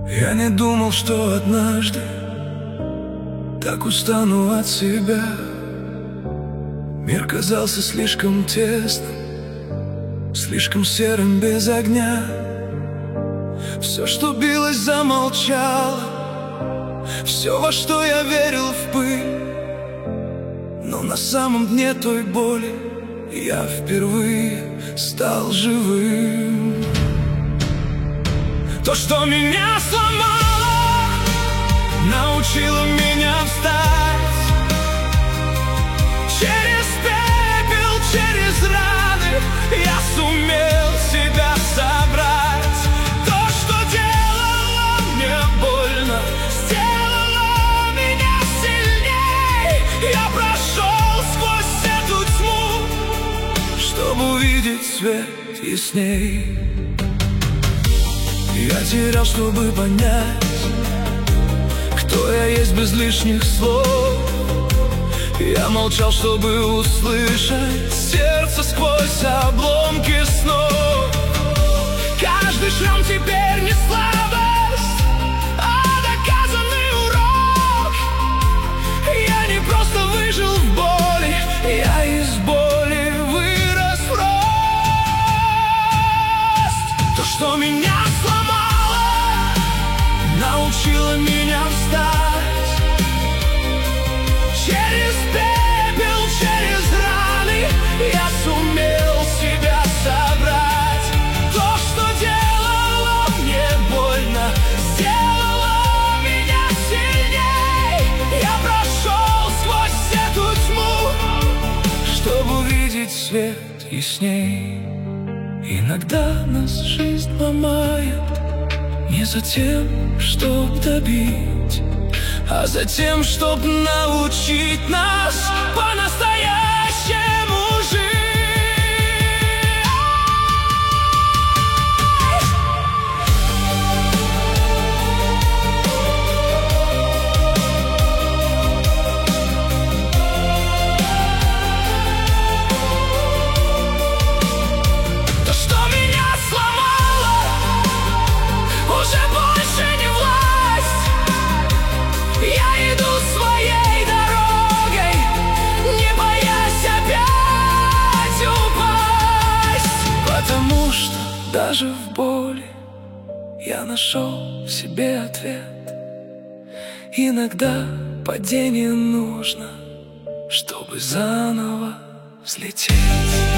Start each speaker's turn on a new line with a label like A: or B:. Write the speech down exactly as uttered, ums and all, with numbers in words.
A: Я не думал, что однажды так устану от себя. Мир казался слишком тесным, слишком серым без огня. Все, что билось, замолчало, все, во что я верил, в пыль. Но на самом дне той боли я впервые стал живым. То, что меня сломало, научило меня встать. Через пепел, через раны я сумел себя собрать. То, что делало мне больно, сделало меня сильней. Я прошел сквозь эту тьму, чтобы увидеть свет ясней. Я терял, чтобы понять, кто я есть без лишних слов. Я молчал, чтобы услышать сердце сквозь обломки снов. Каждый шрам теперь не слабость, а доказанный урок. Я не просто выжил в боли, я из боли вырос в рост. То, что меня научила меня встать. Через пепел, через раны я сумел себя собрать. То, что делало мне больно, сделало меня сильней. Я прошел сквозь эту тьму, чтобы увидеть свет ясней. Иногда нас жизнь ломает не за тем, чтоб добить, а за тем, чтоб научить нас по-настоящему жить. То, что меня сломало, уже больше не власть. Я иду своей дорогой, не боясь опять упасть. Потому что даже в боли я нашел в себе ответ. Иногда падение нужно, чтобы заново взлететь.